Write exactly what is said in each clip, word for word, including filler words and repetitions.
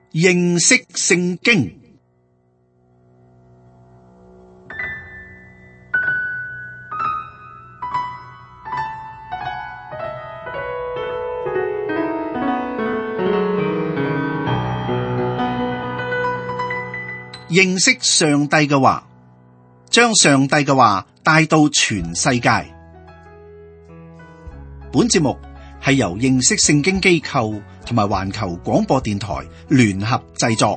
認識聖經。認識上帝嘅話，將上帝嘅話帶到全世界。本節目係由認識聖經機構同埋環球廣播電台聯合製作。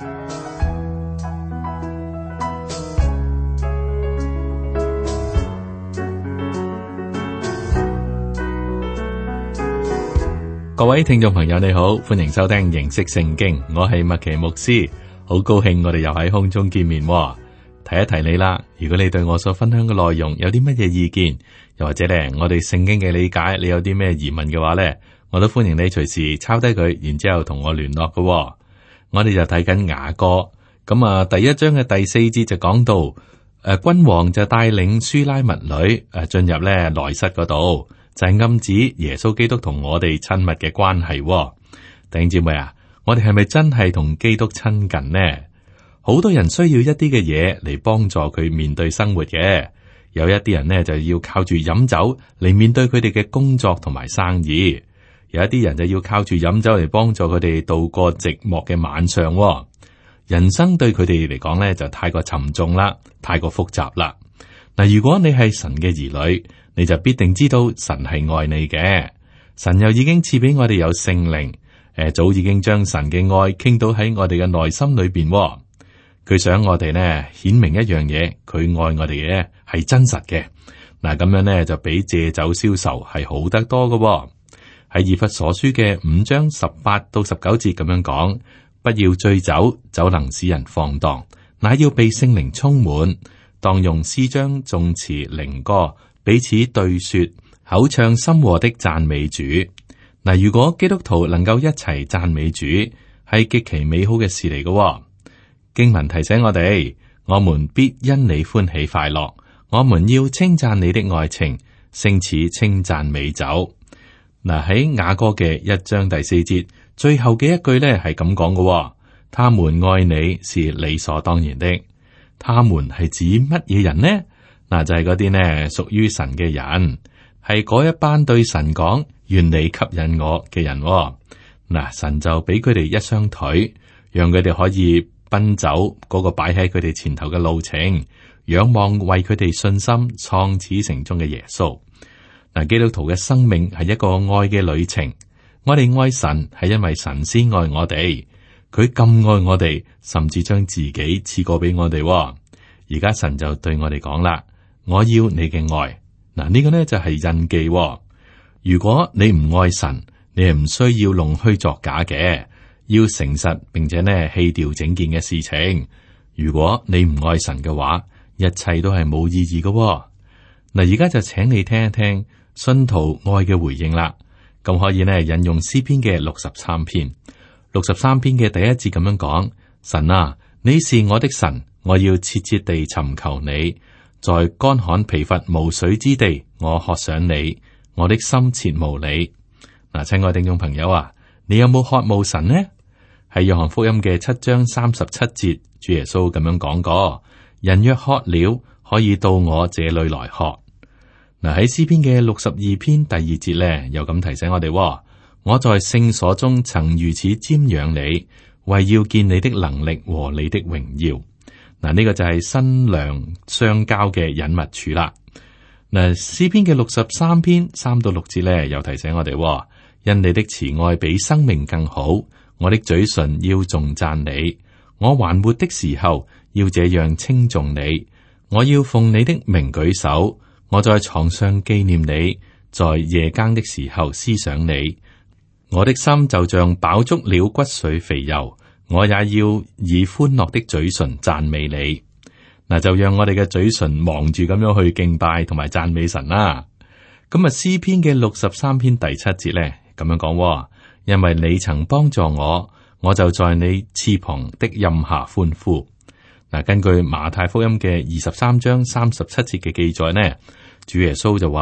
各位聽眾朋友你好，歡迎收聽認識聖經，我係麥奇牧師。好高興我哋又喺空中見面，提一提你啦。如果你對我所分享嘅內容有啲乜嘢意見，又或者咧我哋聖經嘅理解，你有啲咩疑問嘅話咧，我都歡迎你隨時抄低佢，然之後同我聯絡嘅。我哋就睇緊雅歌，咁啊第一章嘅第四節就講到，誒、呃、君王就帶領書拉密女誒進入咧內室嗰度，就係、是、暗指耶穌基督同我哋親密嘅關係。弟兄姊妹啊，我哋係咪真係同基督親近呢？好多人需要一啲嘅嘢嚟幫助佢面對生活嘅，有一啲人呢就要靠住飲酒嚟面對佢哋嘅工作同埋生意，有一啲人就要靠住飲酒嚟幫助佢哋度過寂寞嘅晚上。人生對佢哋嚟講呢就太過沉重啦，太過複雜啦。嗱，如果你係神嘅兒女，你就必定知道神係愛你嘅，神又已經賜俾我哋有聖靈。誒，早已經將神嘅愛傾倒喺我哋嘅內心裏邊，佢想我哋呢顯明一樣嘢，佢愛我哋嘅係真實嘅。嗱，咁樣呢就比借酒消愁係好得多嘅。喺以弗所書嘅五章十八到十九節咁樣講，不要醉酒，酒能使人放蕩，乃要被聖靈充滿，當用詩章、頌詞、靈歌彼此對說，口唱心和的讚美主。嗱，如果基督徒能夠一齊讚美主，係極其美好嘅事嚟嘅。經文提醒我哋，我們必因你歡喜快樂，我們要稱讚你的愛情，勝似稱讚美酒。嗱，喺雅歌嘅一章第四節最後嘅一句咧係咁講嘅，他們愛你是理所當然的。他們係指乜嘢人呢？嗱，就係嗰啲呢屬於神嘅人，係嗰一班對神講願你吸引我嘅人。嗱，神就俾佢哋一雙腿，讓佢哋可以奔走嗰個擺喺佢哋前頭嘅路程，仰望為佢哋信心創始成終嘅耶穌。嗱，基督徒嘅生命係一個愛嘅旅程，我哋愛神係因為神先愛我哋，佢咁愛我哋，甚至將自己賜過俾我哋。而家神就對我哋講啦，我要你嘅愛。嗱，呢個呢就係印記。如果你唔愛神，你係唔需要弄虛作假嘅，要誠實，並且呢棄掉整件嘅事情。如果你唔愛神嘅話，一切都係冇意義嘅。嗱，而家就請你聽一聽信徒愛嘅回應啦。咁可以呢引用詩篇嘅六十三篇，六十三篇嘅第一節咁樣講：神啊，你是我的神，我要切切地尋求你，在乾旱疲乏無水之地，我渴想你。我的心切慕你。嗱，親愛聽眾朋友啊，你有冇渴慕神呢？喺約翰福音嘅七章三十七節，主耶穌咁樣講過：人若渴了，可以到我這裏來喝。嗱，喺詩篇嘅六十二篇第二節咧，又咁提醒我哋：我在聖所中曾如此瞻仰你，為要見你的能力和你的榮耀。嗱，呢個就係新娘相交嘅隱密處啦。嗱，詩篇嘅六十三篇三到六節咧，又提醒我哋：因你的慈愛比生命更好，我的嘴唇要頌讚你。我還活的時候，要這樣稱頌你。我要奉你的名舉手，我在床上紀念你，在夜更的時候思想你。我的心就像飽足了骨髓肥油，我也要以歡樂的嘴唇讚美你。嗱，就讓我哋嘅嘴唇忙住咁樣去敬拜同埋讚美神啦。咁啊，詩篇嘅六十三篇第七節咧，咁樣講：因為你曾幫助我，我就在你翅膀的蔭下歡呼。嗱，根據馬太福音嘅二十三章三十七節嘅記載呢，主耶穌就話：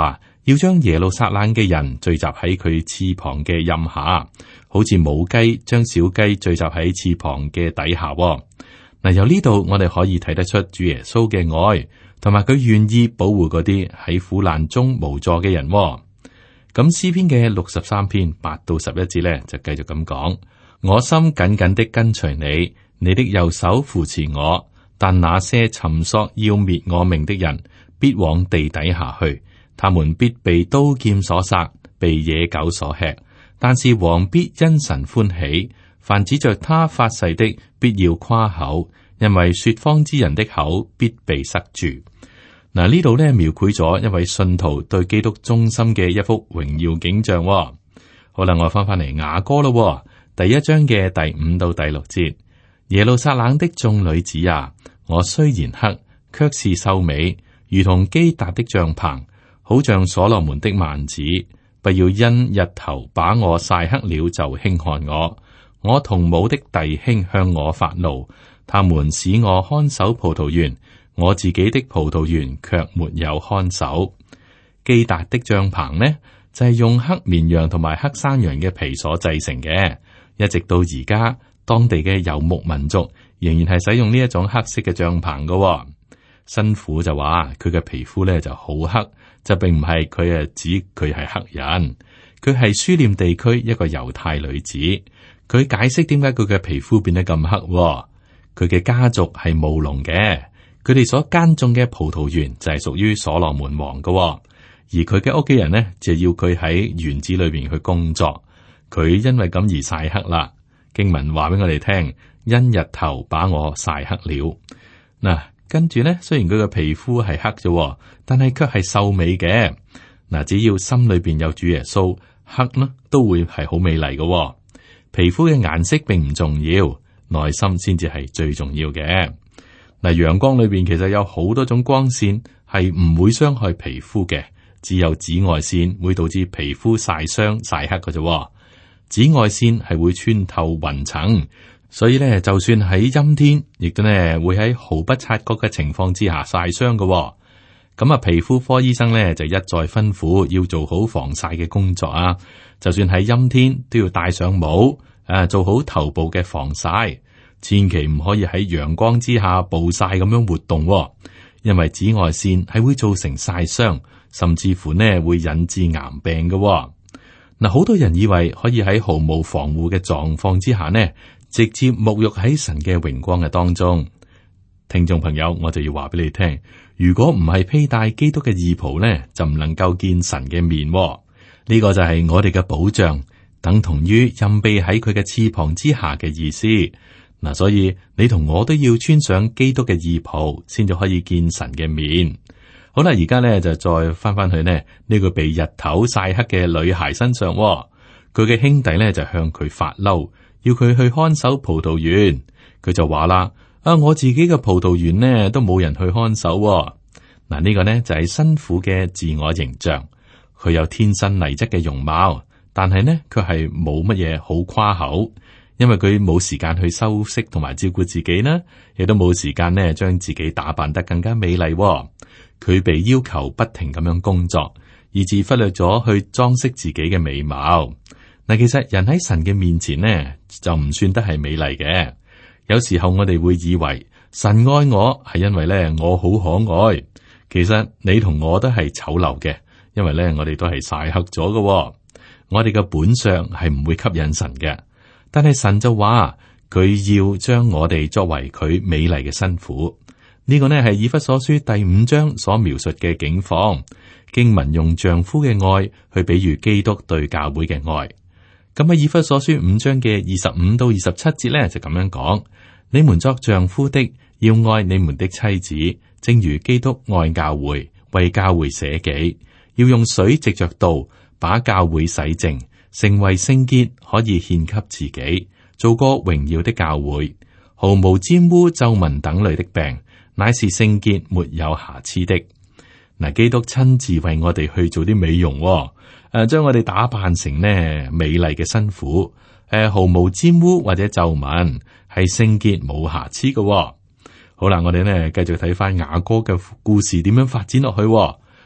要將耶路撒冷嘅人聚集喺佢翅膀嘅蔭下，好似母雞將小雞聚集喺翅膀嘅底下。嗱，由呢度我哋可以睇得出主耶穌嘅愛，同埋佢願意保護嗰啲喺苦難中無助嘅人。咁詩篇嘅六十三篇八到十一節咧，就繼續咁講：我心緊緊的跟隨你，你的右手扶持我。但那些尋索要滅我命的人，必往地底下去，他們必被刀劍所殺，被野狗所吃。但是王必因神歡喜，凡指着他發誓的，必要誇口，因為說謊之人的口必被塞住。嗱，呢度咧描繪咗一位信徒對基督忠心嘅一幅榮耀景象。好啦，我翻翻嚟雅歌咯，第一章嘅第五到第六節。耶路撒冷的眾女子啊，我雖然黑，卻是秀美，如同基達的帳篷，好像所羅門的幔子。不要因日頭把我曬黑了就輕看我。我同母的弟兄向我發怒，他們使我看守葡萄園，我自己的葡萄園卻沒有看守。基達的帳篷呢，就係、是、用黑綿羊同埋黑山羊嘅皮所製成嘅，一直到而家。當地嘅游牧民族仍然係使用呢一種黑色嘅帳篷噶。新婦就話佢嘅皮膚咧就好黑，就並唔係佢誒指佢係黑人，佢係書念地區一個猶太女子。佢解釋點解佢嘅皮膚變得咁黑。佢嘅家族係務農嘅，佢哋所耕種嘅葡萄園就係屬於所羅門王噶，而佢嘅屋企人呢，就要佢喺園子裏邊去工作。佢因為咁而曬黑啦。經文話俾我哋聽，因日頭把我曬黑了。嗱，跟住咧，雖然佢嘅皮膚係黑啫，但係卻係秀美嘅。嗱，只要心裏邊有主耶穌，黑呢都會係好美麗嘅。皮膚嘅顏色並唔重要，內心先至係最重要嘅。嗱，陽光裏邊其實有好多種光線係唔會傷害皮膚嘅，只有紫外線會導致皮膚曬傷曬黑嘅啫。紫外線係會穿透雲層，所以咧，就算喺陰天，亦都咧會喺毫不察覺嘅情況之下曬傷嘅。咁啊，皮膚科醫生咧就一再吩咐要做好防曬嘅工作啊。就算喺陰天，都要戴上帽，誒，做好頭部嘅防曬，千祈唔可以喺陽光之下暴曬咁樣活動，因為紫外線係會造成曬傷，甚至乎呢會引致癌病嘅。嗱，好多人以為可以喺毫無防護嘅狀況之下呢，直接沐浴喺神嘅榮光嘅當中。聽眾朋友，我就要話俾你聽，如果唔係披戴基督嘅義袍呢，就唔能夠見神嘅面。呢個就係我哋嘅保障，等同於蔭庇喺佢嘅翅膀之下嘅意思。嗱，所以你同我都要穿上基督嘅義袍，先至可以見神嘅面。好啦，而家咧就再翻翻去呢呢、呢個被日頭曬黑嘅女孩身上。佢嘅兄弟咧就向佢發嬲，要佢去看守葡萄園。佢就話啦：啊，我自己嘅葡萄園呢都冇人去看守。嗱，呢個呢就係新婦嘅自我形象。佢有天生麗質嘅容貌，但係呢佢係冇乜嘢好誇口，因為佢冇時間去修飾同埋照顧自己啦，亦都冇時間呢將自己打扮得更加美麗。佢被要求不停咁樣工作，以致忽略咗去裝飾自己嘅美貌。嗱，其實人喺神嘅面前呢，就唔算得係美麗嘅。有時候我哋會以為神愛我係因為咧我好可愛，其實你同我都係醜陋嘅，因為咧我哋都係曬黑咗嘅。我哋嘅本相係唔會吸引神嘅，但係神就話佢要將我哋作為佢美麗嘅新婦。呢個呢係以弗所書第五章所描述嘅境況，經文用丈夫嘅愛去比喻基督對教會嘅愛。咁喺以弗所書五章嘅二十五到二十七節呢，就咁樣講：你們作丈夫的要愛你們的妻子，正如基督愛教會，為教會捨己，要用水藉着道把教會洗淨，成為聖潔，可以獻給自己，做個榮耀的教會，毫無沾污、皺紋等類的病，乃是聖潔沒有瑕疵的。嗱，基督親自為我哋去做啲美容，誒、啊，將我哋打扮成呢美麗嘅新婦，誒、啊，毫無沾污或者皺紋，係聖潔冇瑕疵嘅。好啦，我哋呢繼續睇翻雅歌嘅故事點樣發展落去。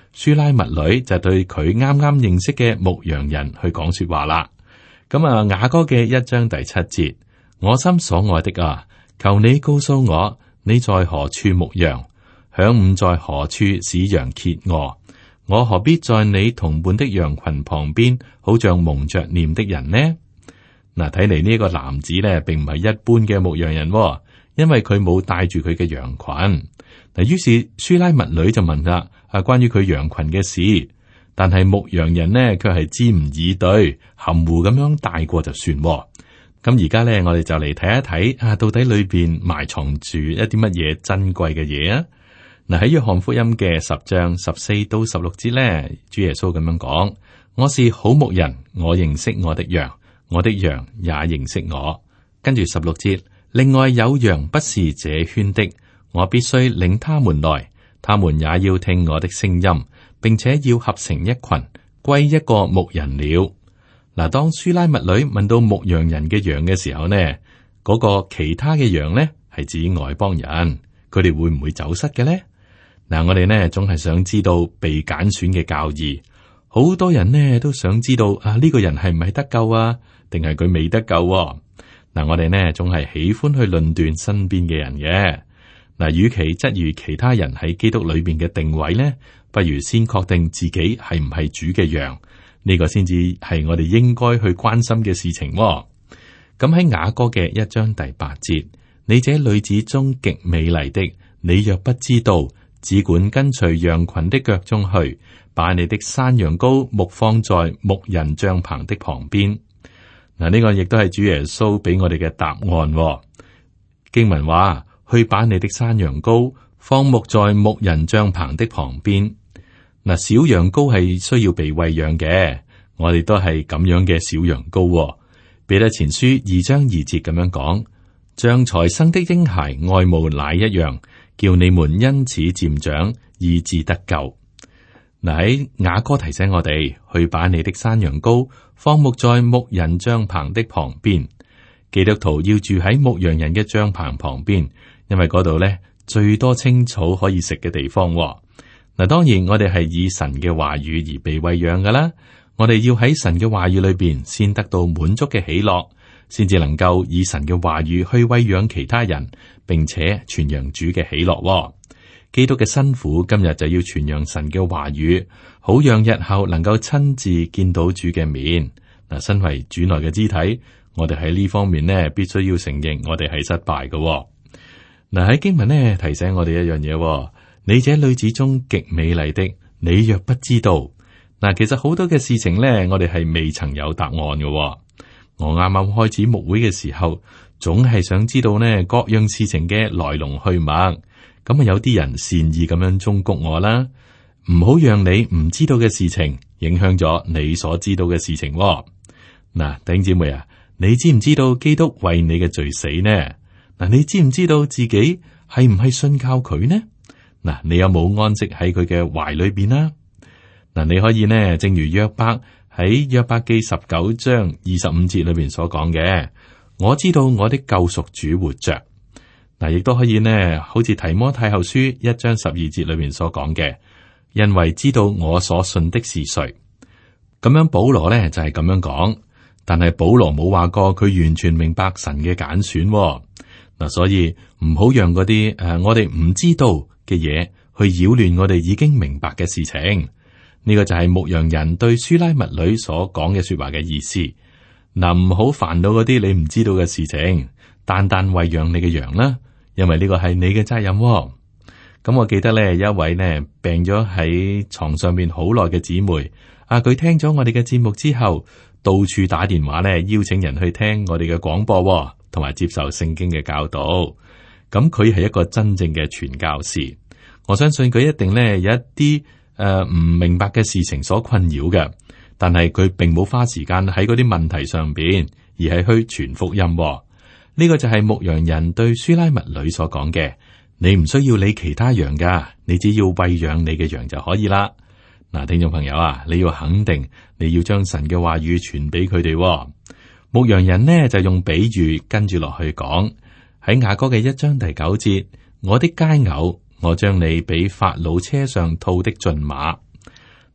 書拉密女就對佢啱啱認識嘅牧羊人去講說話啦。咁啊，雅歌嘅一章第七節，我心所愛的啊，求你告訴我，你在何處牧羊？晌午在何處使羊歇臥？我何必在你同伴的羊群旁邊，好像蒙着臉的人呢？嗱，睇嚟呢個男子咧，並唔係一般嘅牧羊人，因為佢冇帶住佢嘅羊群。嗱，於是書拉密女就問啦，啊，關於佢羊群嘅事，但係牧羊人呢，卻係支吾以對，含糊咁樣帶過就算。咁而家咧，我哋就嚟睇一睇啊，到底裏邊埋藏住一啲乜嘢珍貴嘅嘢啊？嗱，喺約翰福音嘅十章十四到十六節咧，主耶穌咁樣講：我是好牧人，我認識我的羊，我的羊也認識我。跟住十六節，另外有羊不是這圈的，我必須領他們來，他們也要聽我的聲音，並且要合成一群，歸一個牧人了。嗱，當書拉密女問到牧羊人嘅羊嘅時候呢，嗰、那個其他嘅羊呢係指外邦人，佢哋會唔會走失嘅呢？嗱，我哋呢總係想知道被揀選嘅教義，好多人呢都想知道啊，呢、這個人係唔係得救啊，定係佢未得救啊？嗱，我哋呢總係喜歡去論斷身邊嘅人嘅。嗱，與其質疑其他人喺基督裏邊嘅定位呢，不如先確定自己係唔係主嘅羊，呢、這個先至係我哋應該去關心嘅事情。咁喺雅歌嘅一章第八節，你這女子中極美麗的，你若不知道，只管跟隨羊群的腳中去，把你的山羊羔牧放在牧人帳棚的旁邊。嗱，呢個亦都係主耶穌俾我哋嘅答案。經文話：去把你的山羊羔放牧在牧人帳棚的旁邊。嗱，小羊羔係需要被餵養嘅，我哋都係咁樣嘅小羊羔。彼得前書二章二節咁樣講：像才生的嬰孩愛慕奶一樣，叫你們因此漸長，以致得救。嗱，喺雅歌提醒我哋，去把你的山羊羔放牧在牧人帳棚的旁邊。基督徒要住喺牧羊人嘅帳棚旁邊，因為嗰度咧最多青草可以食嘅地方。嗱，當然我哋係以神嘅話語而被餵養噶啦，我哋要喺神嘅話語裏邊先得到滿足嘅喜樂，先至能夠以神嘅話語去餵養其他人，並且傳揚主嘅喜樂。基督嘅辛苦今日就要傳揚神嘅話語，好讓日後能夠親自見到主嘅面。嗱，身為主內嘅肢體，我哋喺呢方面呢，必須要承認我哋係失敗嘅。嗱，喺經文呢提醒我哋一樣嘢，你這女子中極美麗的，你若不知道，嗱，其實好多嘅事情呢，我哋係未曾有答案嘅。我啱啱開始牧會嘅時候，總係想知道呢各樣事情嘅來龍去脈。咁啊，有啲人善意咁樣忠告我啦，唔好讓你唔知道嘅事情影響咗你所知道嘅事情。嗱，弟兄姊妹啊，你知唔知道基督為你嘅罪死呢？嗱，你知唔知道自己係唔係信靠佢呢？嗱，你有冇安息喺佢嘅懷裏邊啊？嗱，你可以呢，正如約伯喺約伯記十九章二十五節裏邊所講嘅，我知道我的救贖主活着。嗱，亦都可以呢，好似提摩太後書一章十二節裏面所講嘅，因為知道我所信的是誰。咁樣保羅呢就係咁樣講，但係保羅冇話過佢完全明白神嘅揀選。嗱，所以唔好讓嗰啲誒我哋唔知道嘅嘢去擾亂我哋已經明白嘅事情。呢個就係牧羊人對書拉密女所講嘅說話嘅意思。嗱，唔好煩惱嗰啲你唔知道嘅事情，單單餵養你嘅羊啦。因為呢個係你嘅責任。咁我記得咧，有一位呢病咗喺床上面好耐嘅姊妹，啊，佢聽咗我哋嘅節目之後，到處打電話咧，邀請人去聽我哋嘅廣播，同埋接受聖經嘅教導。咁佢係一個真正嘅傳教士，我相信佢一定咧有一啲誒唔明白嘅事情所困擾嘅，但係佢並冇花時間喺嗰啲問題上邊，而係去傳福音。呢個就係牧羊人對書拉密女所講嘅，你唔需要理其他羊噶，你只要餵養你嘅羊就可以啦。嗱，聽眾朋友啊，你要肯定，你要將神嘅話語傳俾佢哋。牧羊人呢就用比喻跟住落去講，喺雅歌嘅一章第九節，我的佳偶，我將你比法老車上套的駿馬。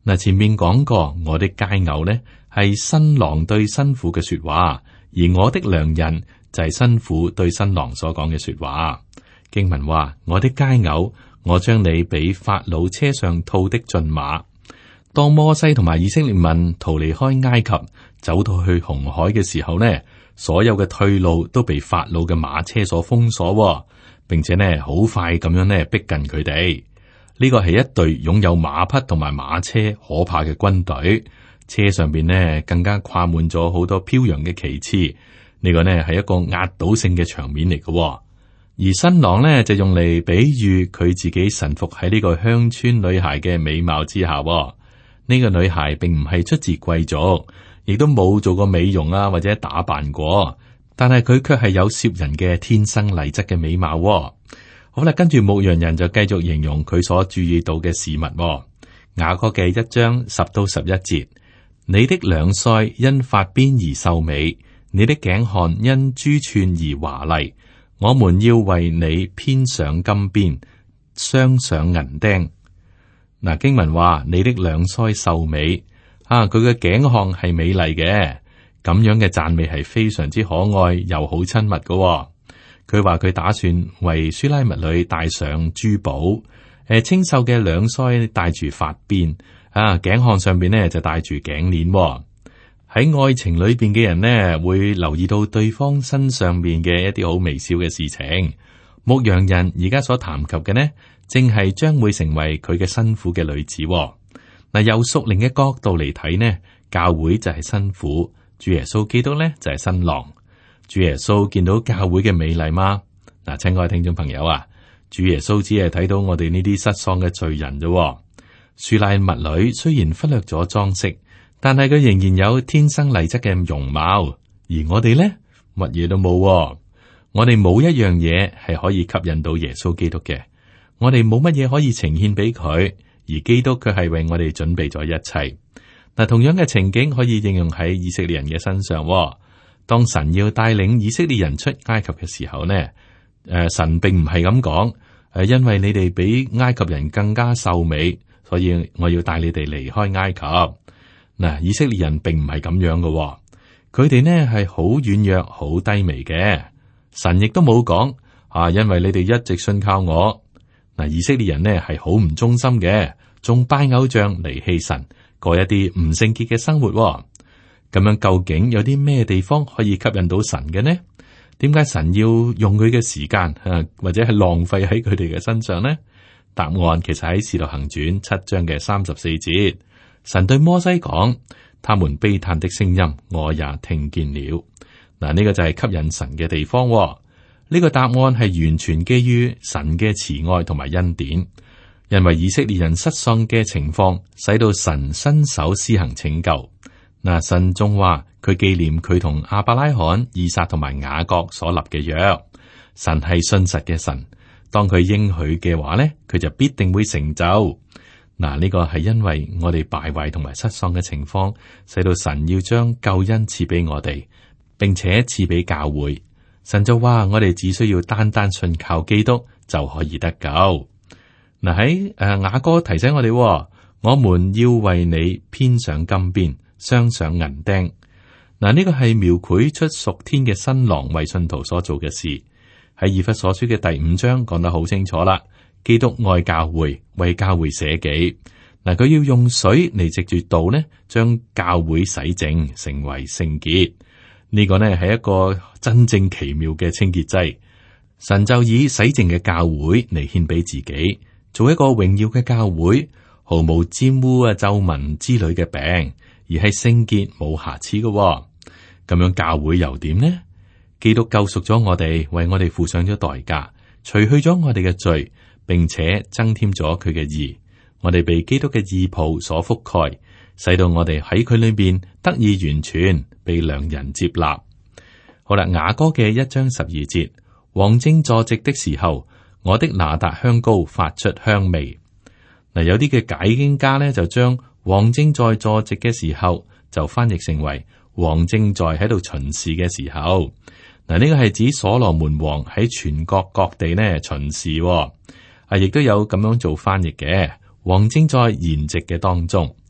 嗱，前面講過，我的佳偶呢係新郎對新婦嘅說話，而我的良人就係新婦對新郎所講嘅說話。經文話：我的佳偶，我將你比法老車上套的駿馬。當摩西同埋以色列民逃離開埃及，走到去紅海嘅時候呢，所有嘅退路都被法老嘅馬車所封鎖，並且呢好快咁樣呢逼近佢哋。呢個係一隊擁有馬匹同埋馬車可怕嘅軍隊，車上邊呢更加掛滿咗好多飄揚嘅旗幟。呢個呢係一個壓倒性嘅場面嚟嘅，而新郎呢就用嚟比喻佢自己臣服喺呢個鄉村女孩嘅美貌之下。呢個女孩並唔係出自貴族，亦都冇做過美容啊或者打扮過，但係佢卻係有攝人嘅天生麗質嘅美貌。好啦，跟住牧羊人就繼續形容佢所注意到嘅事物。雅歌嘅一章十到十一節，你的兩腮因髮邊而秀美，你的頸項因珠串而華麗。我們要為你編上金邊，鑲上銀釘。嗱，經文話你的兩腮秀美，啊，佢嘅頸項係美麗嘅，咁樣嘅讚美係非常之可愛又好親密嘅。佢話佢打算為書拉密女戴上珠寶，誒，清秀嘅兩腮戴住髮邊，啊，頸項上邊呢就戴住頸鏈。喺愛情裏邊嘅人呢，會留意到對方身上邊嘅一啲好微小嘅事情。牧羊人而家所談及嘅呢，正係將會成為佢嘅新婦嘅女子。嗱，由屬靈嘅角度嚟睇呢，教會就係新婦，主耶穌基督呢就係新郎。主耶穌見到教會嘅美麗嗎？嗱，親愛聽眾朋友啊，主耶穌只係睇到我哋呢啲失喪嘅罪人啫。書拉密女雖然忽略咗裝飾，但係佢仍然有天生麗質嘅容貌，而我哋呢，乜嘢都冇。我哋冇一樣嘢係可以吸引到耶穌基督嘅，我哋冇乜嘢可以呈獻俾佢，而基督卻係為我哋準備咗一切。嗱，同樣嘅情景可以應用喺以色列人嘅身上。當神要帶領以色列人出埃及嘅時候呢，誒、呃，神並唔係咁講，誒，因為你哋比埃及人更加秀美，所以我要帶你哋離開埃及。嗱，以色列人並唔係咁樣嘅，佢哋呢係好軟弱、好低微嘅。神亦都冇講啊，因為你哋一直信靠我。嗱，以色列人呢係好唔忠心嘅，仲拜偶像離棄神，過一啲唔聖潔嘅生活。咁樣究竟有啲咩地方可以吸引到神嘅呢？點解神要用佢嘅時間啊，或者係浪費喺佢哋嘅身上呢？答案其實喺《使徒行傳》七章嘅三十四節，神對摩西講：他們悲嘆的聲音，我也聽見了。嗱，呢個就係吸引神嘅地方。呢個答案係完全基於神嘅慈愛同埋恩典，因為以色列人失喪嘅情況，使到神伸手施行拯救。嗱，神仲話佢紀念佢同亞伯拉罕、以撒同埋雅各所立嘅約。神係信實嘅神，當佢應許嘅話咧，佢就必定會成就。嗱，呢個係因為我哋敗壞同埋失喪嘅情況，使到神要將救恩賜俾我哋，並且賜俾教會。神就話我哋只需要單單信靠基督就可以得救。嗱，喺誒雅歌提醒我哋，我們要為你編上金邊，鑲上銀釘。嗱，呢個係描繪出屬天嘅新郎為信徒所做嘅事。喺以弗所書嘅第五章講得好清楚啦。基督愛教會，為教會捨己。嗱，佢要用水嚟藉住道呢，將教會洗淨，成為聖潔。呢個呢係一個真正奇妙嘅清潔劑。神就以洗淨嘅教會嚟獻俾自己，做一個榮耀嘅教會，毫無沾污啊、皺紋之類嘅病。而係聖潔冇瑕疵嘅。哦，咁樣教會又點呢？基督救贖咗我哋，為我哋付上咗代價，除去咗我哋嘅罪，並且增添咗佢嘅義。我哋被基督嘅義袍所覆蓋，使到我哋喺佢裏邊得以完全，被良人接納。好啦，雅歌嘅一章十二節，王正坐席的時候，我的哪噠香膏發出香味。嗱，有啲嘅解經家咧就將王正在坐席嘅時候，就翻譯成為王正在喺度巡視嘅時候。嗱，呢個係指所羅門王喺全國各地呢巡視，啊，亦都有咁樣做翻譯嘅。王正在筵席嘅當中，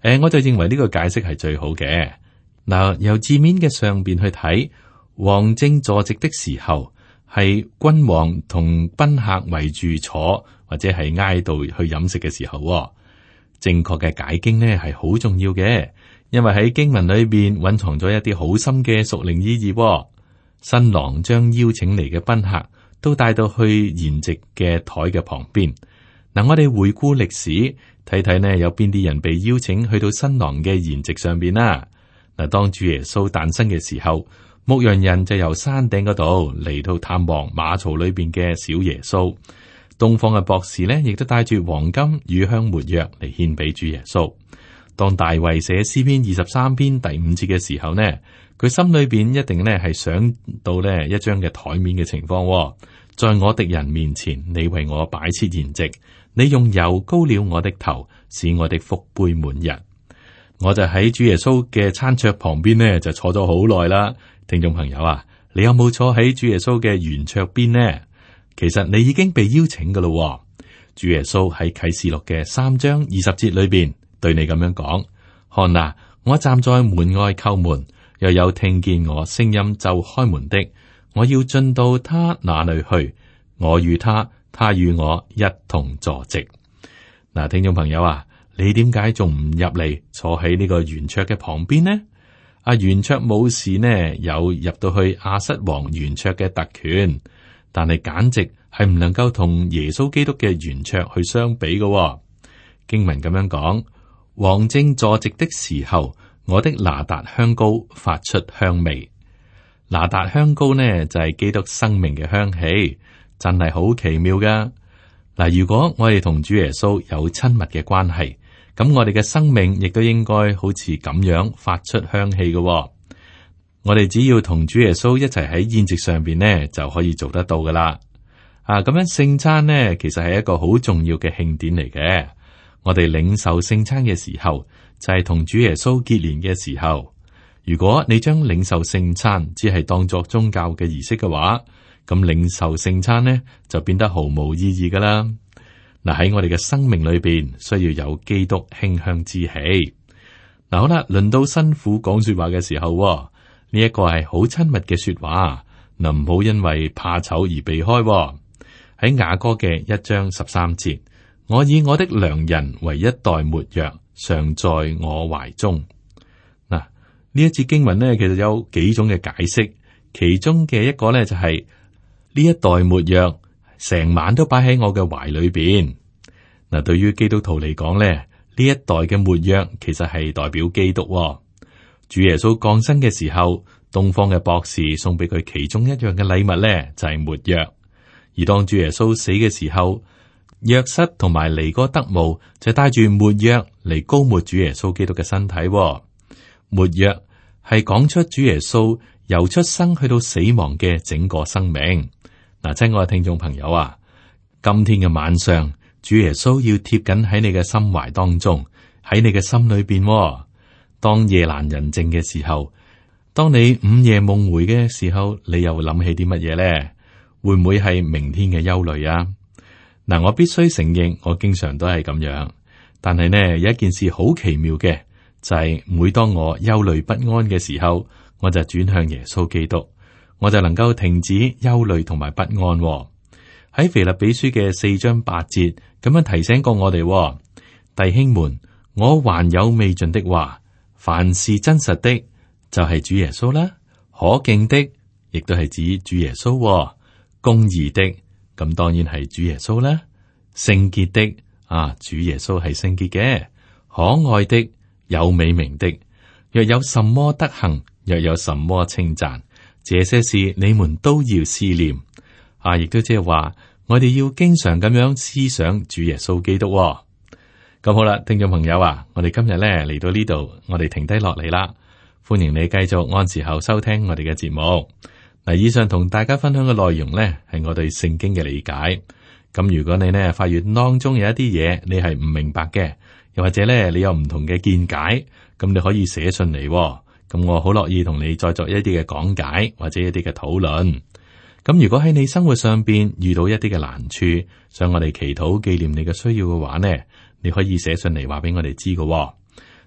誒，我就認為呢個解釋係最好嘅。嗱，由字面嘅上邊去睇，王正坐席的時候，係君王同賓客圍住坐，或者係挨度去飲食嘅時候。正確嘅解經呢係好重要嘅，因為喺經文裏邊蘊藏咗一啲好深嘅屬靈意義。新郎將邀請嚟嘅賓客都帶到去筵席嘅台嘅旁邊。嗱，我哋回顧歷史，睇睇呢有邊啲人被邀請去到新郎嘅筵席上邊啦。嗱，當主耶穌誕生嘅時候，牧羊人就由山頂嗰度嚟到探望馬槽裏邊嘅小耶穌。東方嘅博士呢，亦都帶住黃金、乳香、沒藥嚟獻俾主耶穌。當大衛寫詩篇二十三篇第五節嘅時候呢，佢心裏邊一定呢係想到呢一張嘅台面嘅情況。在我敵人面前，你為我擺設筵席，你用油膏了我的頭，使我的福杯滿溢。我就喺主耶穌嘅餐桌旁邊呢，就坐咗好耐啦。聽眾朋友啊，你有冇坐喺主耶穌嘅圓桌邊呢？其實你已經被邀請噶咯。主耶穌喺啟示錄嘅三章二十節裏邊對你咁樣講：看哪，我站在門外叩門，又有聽見我聲音就開門的，我要進到他那裏去，我與他，他與我一同坐席。嗱，聽眾朋友啊，你點解仲唔入嚟坐喺呢個圓桌嘅旁邊呢？阿圓桌武士呢有入到去亞瑟王圓桌嘅特權。但係簡直係唔能夠同耶穌基督嘅圓桌去相比嘅、哦。經文咁樣講：王正坐席的時候，我的拿達香膏發出香味。拿達香膏呢就係、是、基督生命嘅香氣，真係好奇妙噶。嗱，如果我哋同主耶穌有親密嘅關係，咁我哋嘅生命亦都應該好似咁樣發出香氣嘅、哦。我哋只要同主耶穌一齊喺宴席上邊呢，就可以做得到噶啦。啊，咁樣聖餐呢，其實係一個好重要嘅慶典嚟嘅。我哋領受聖餐嘅時候，就係、是、同主耶穌結連嘅時候。如果你將領受聖餐只係當作宗教嘅儀式嘅話，咁領受聖餐呢就變得毫無意義噶啦。嗱，喺我哋嘅生命裏邊，需要有基督馨香之氣。嗱，好啦，輪到辛苦講說話嘅時候。呢一個係好親密嘅說話，嗱，唔好因為怕醜而避開。喺雅歌嘅一章十三節，我以我的良人為一袋沒藥，常在我懷中。嗱，呢一節經文呢，其實有幾種嘅解釋，其中嘅一個呢，就係、是、呢一袋沒藥，成晚都擺喺我嘅懷裏邊。嗱，對於基督徒嚟講呢，呢一袋嘅沒藥其實係代表基督。主耶穌降生嘅時候，東方嘅博士送俾佢其中一樣嘅禮物咧，就係沒藥。而當主耶穌死嘅時候，約瑟同埋尼哥德慕就帶住沒藥嚟膏抹主耶穌基督嘅身體。沒藥係講出主耶穌由出生去到死亡嘅整個生命。嗱，親愛嘅聽眾朋友啊，今天嘅晚上，主耶穌要貼緊喺你嘅心懷當中，喺你嘅心裏邊。當夜闌人靜嘅時候，當你午夜夢回嘅時候，你又諗起啲乜嘢咧？會唔會係明天嘅憂慮啊？嗱，我必須承認，我經常都係咁樣。但係呢，有一件事好奇妙嘅，就係、是、每當我憂慮不安嘅時候，我就轉向耶穌基督，我就能夠停止憂慮同埋不安。喺腓立比書嘅四章八節咁樣提醒過我哋，弟兄們，我還有未盡的話。凡是真實的，就係、是、主耶穌啦；可敬的，亦都係指主耶穌；公義的，咁當然係主耶穌啦；聖潔的，啊，主耶穌係聖潔嘅；可愛的，有美名的，若有什麼德行，若有什麼稱讚，這些事你們都要思念。啊，亦都即係話，我哋要經常咁樣思想主耶穌基督。咁好啦，聽眾朋友啊，我哋今日咧嚟到呢度，我哋停低落嚟啦。歡迎你繼續按時候收聽我哋嘅節目。嗱，以上同大家分享嘅內容呢，係我對聖經嘅理解。咁如果你呢發現當中有一啲嘢你係唔明白嘅，又或者咧你有唔同嘅見解，咁你可以寫信嚟。咁我好樂意同你再作一啲嘅講解或者一啲嘅討論。咁如果喺你生活上邊遇到一啲嘅難處，想我哋祈禱紀念你嘅需要嘅話呢，你可以寫信嚟話俾我哋知嘅。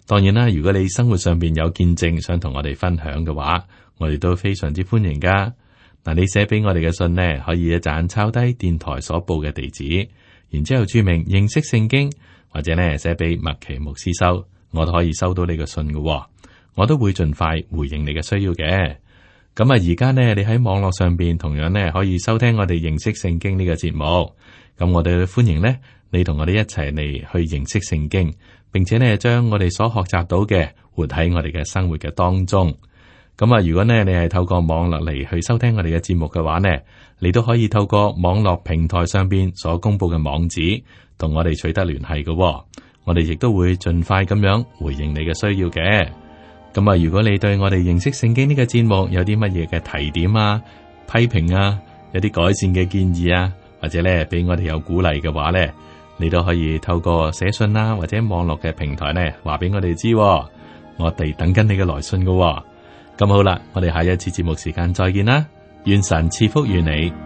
當然啦，如果你生活上邊有見證想同我哋分享嘅話，我哋都非常之歡迎噶。嗱，你寫俾我哋嘅信呢，可以一陣抄低電台所報嘅地址，然之後注明認識聖經，或者呢寫俾麥奇牧師收，我都可以收到你嘅信嘅。我都會盡快回應你嘅需要嘅。咁啊，而家呢，你喺網絡上邊同樣呢可以收聽我哋認識聖經呢個節目。咁我哋歡迎呢，你同我哋一齊嚟去認識聖經，並且呢將我哋所學習到嘅活喺我哋嘅生活嘅當中。咁啊，如果呢你係透過網絡嚟去收聽我哋嘅節目嘅話呢，你都可以透過網絡平台上邊所公布嘅網址同我哋取得聯繫嘅。我哋亦都會盡快咁樣回應你嘅需要嘅。咁啊，如果你對我哋認識聖經呢個節目有啲乜嘢嘅提點啊、批評啊、有啲改善嘅建議啊，或者咧俾我哋有鼓勵嘅話呢，你都可以透過寫信啦，或者網絡嘅平台呢話俾我哋知。我哋等緊你嘅來信嘅。咁好啦，我哋下一次節目時間再見啦，願神賜福於你。